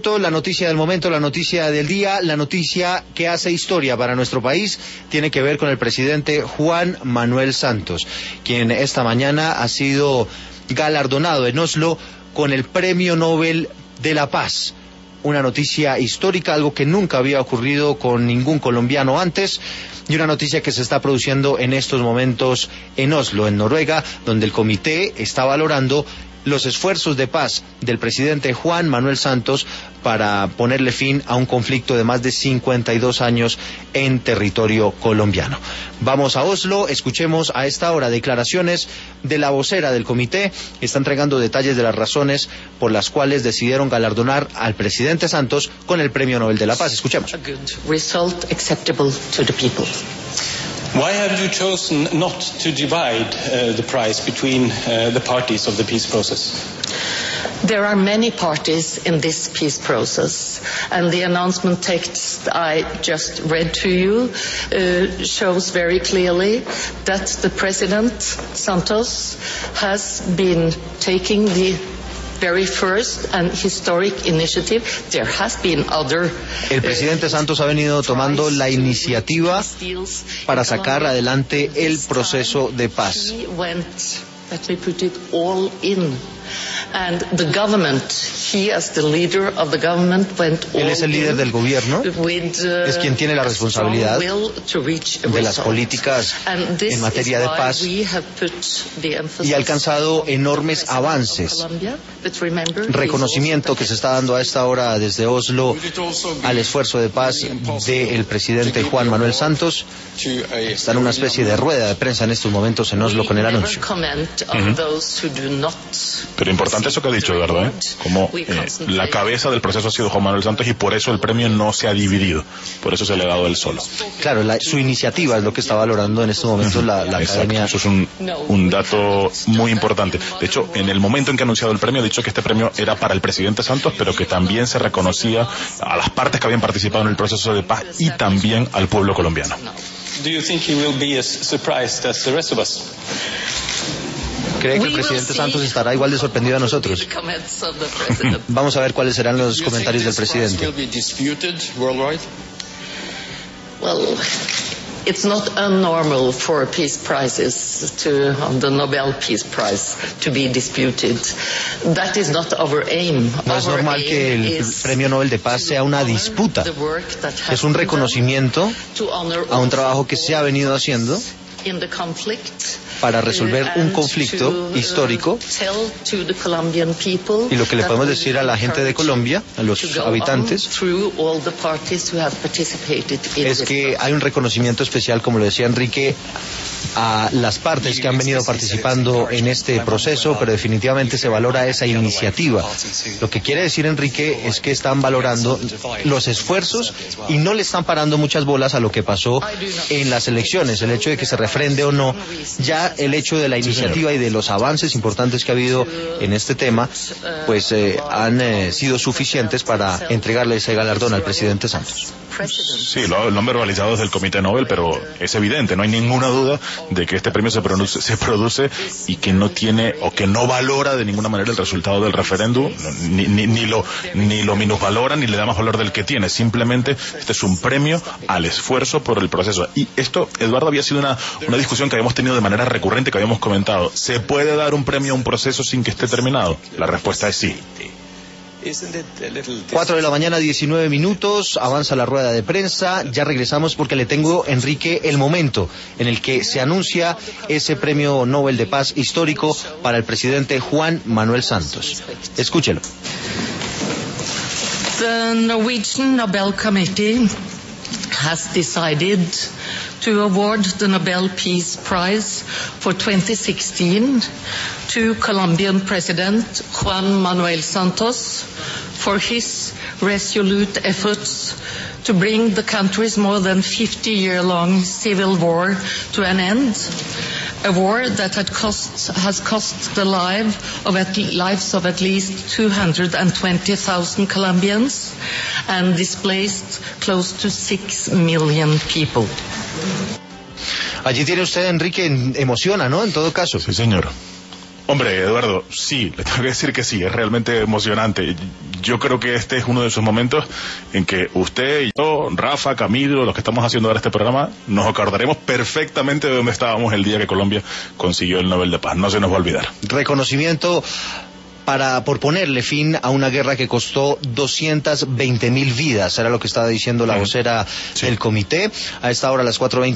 minuto, la noticia del momento, la noticia del día, la noticia que hace historia para nuestro país, tiene que ver con el presidente Juan Manuel Santos, quien esta mañana ha sido galardonado en Oslo con el Premio Nobel de la Paz. Una noticia histórica, algo que nunca había ocurrido con ningún colombiano antes, y una noticia que se está produciendo en estos momentos en Oslo, en Noruega, donde el comité está valorando los esfuerzos de paz del presidente Juan Manuel Santos para ponerle fin a un conflicto de más de 52 años en territorio colombiano. Vamos a Oslo, escuchemos a esta hora declaraciones de la vocera del comité, que está entregando detalles de las razones por las cuales decidieron galardonar al presidente Santos con el Premio Nobel de la Paz. Escuchemos. A good result acceptable to the people. Why have you chosen not to divide the prize between the parties of the peace process? There are many parties in this peace process, and the announcement text I just read to you shows very clearly that the President Santos has been taking the very first and historic initiative. There has been other. El presidente Santos ha venido tomando la iniciativa para sacar adelante el proceso de paz. Let me put it all in. And the government, he as the leader of the government went all in. Él es el líder del gobierno, es quien tiene la responsabilidad de las políticas en materia de paz y ha alcanzado enormes avances. Reconocimiento que se está dando a esta hora desde Oslo al esfuerzo de paz del presidente Juan Manuel Santos. Está en una especie de rueda de prensa en estos momentos en Oslo con el anuncio. Pero importante eso que ha dicho, ¿verdad? Como la cabeza del proceso ha sido Juan Manuel Santos y por eso el premio no se ha dividido, por eso se le ha dado él solo. Claro, su iniciativa es lo que está valorando en estos momentos la academia. Eso es un dato muy importante. De hecho, en el momento en que ha anunciado el premio, ha dicho que este premio era para el presidente Santos, pero que también se reconocía a las partes que habían participado en el proceso de paz y también al pueblo colombiano. Do you think he will be as surprised as the rest of us? ¿Cree que el presidente Santos estará igual de sorprendido a nosotros? Vamos a ver cuáles serán los comentarios del presidente. Well, it's not unnormal for peace prizes the Nobel Peace Prize to be disputed. That is not our aim. No es normal que el Premio Nobel de Paz sea una disputa. Es un reconocimiento a un trabajo que se ha venido haciendo para resolver un conflicto histórico, y lo que le podemos decir a la gente de Colombia, a los habitantes, es que hay un reconocimiento especial, como lo decía Enrique, a las partes que han venido participando en este proceso, pero definitivamente se valora esa iniciativa. Lo que quiere decir Enrique es que están valorando los esfuerzos y no le están parando muchas bolas a lo que pasó en las elecciones, el hecho de que se refrende o no. Ya el hecho de la iniciativa y de los avances importantes que ha habido en este tema, pues han sido suficientes para entregarle ese galardón al presidente Santos. Sí, lo han verbalizado desde el Comité Nobel, pero es evidente, no hay ninguna duda de que este premio se produce y que no tiene o que no valora de ninguna manera el resultado del referéndum, ni lo minusvalora ni le da más valor del que tiene. Simplemente este es un premio al esfuerzo por el proceso. Y esto, Eduardo, había sido una discusión que habíamos tenido de manera recurrente, que habíamos comentado. ¿Se puede dar un premio a un proceso sin que esté terminado? La respuesta es sí. 4 de la mañana, 19 minutos, avanza la rueda de prensa, ya regresamos porque le tengo, Enrique, el momento en el que se anuncia ese Premio Nobel de Paz histórico para el presidente Juan Manuel Santos. Escúchelo. The Norwegian Nobel Committee has decided to award the Nobel Peace Prize for 2016 to Colombian President Juan Manuel Santos for his resolute efforts to bring the country's more than 50-year-long civil war to an end, a war that has cost the lives of at least 220,000 Colombians and displaced close to 6 million people. Allí tiene usted, Enrique, emociona, ¿no? En todo caso. Sí, señor. Hombre, Eduardo, sí, le tengo que decir que sí, es realmente emocionante. Yo creo que este es uno de esos momentos en que usted y yo, Rafa, Camilo, los que estamos haciendo ahora este programa, nos acordaremos perfectamente de dónde estábamos el día que Colombia consiguió el Nobel de Paz. No se nos va a olvidar. Reconocimiento por ponerle fin a una guerra que costó 220.000 vidas, era lo que estaba diciendo la vocera del comité. A esta hora, a las 4:20.